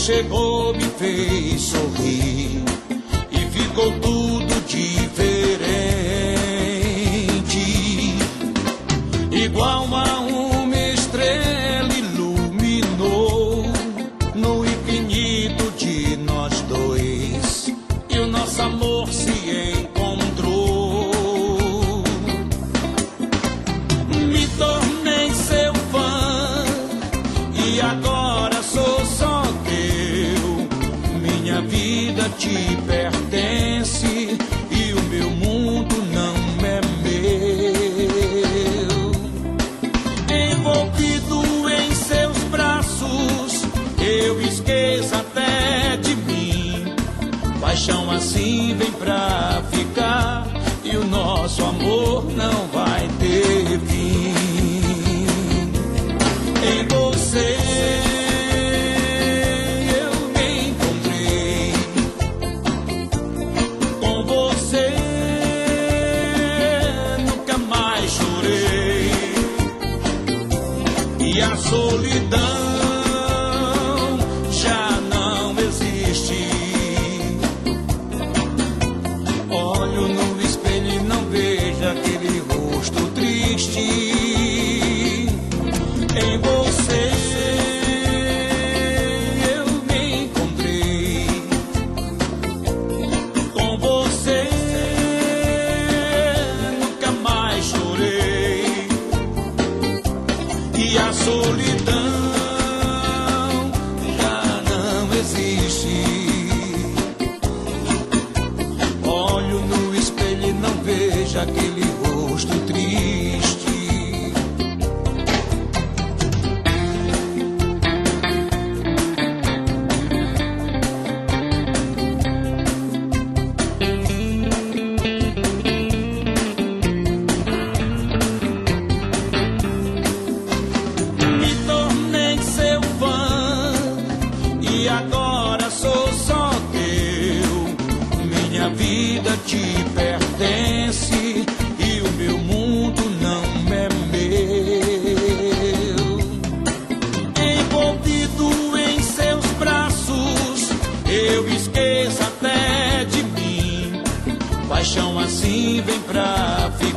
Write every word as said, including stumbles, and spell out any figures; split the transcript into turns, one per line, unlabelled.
chegou, me fez sorrir e ficou tudo diferente. Igual a uma estrela iluminou no infinito de nós dois, e o nosso amor se encontrou. Me tornei seu fã e agora sou só teu. Minha vida te pertence e o meu mundo não é meu. Envolvido em seus braços, eu esqueço até de mim. Paixão assim vem pra ficar e o nosso amor não vai ter fim. Em você eu me encontrei, com você nunca mais chorei, e a solidão já não existe. Olho no espelho e não vejo aquele rosto triste. Em você eu me encontrei, com você nunca mais chorei, e a solidão já não existe. Olho no espelho e não vejo aquele rosto triste. Me tornei seu fã e agora sou só teu. Minha vida te pertence e o meu mundo não é meu. Envolvido em seus braços, eu esqueço até de mim. Paixão assim vem pra ficar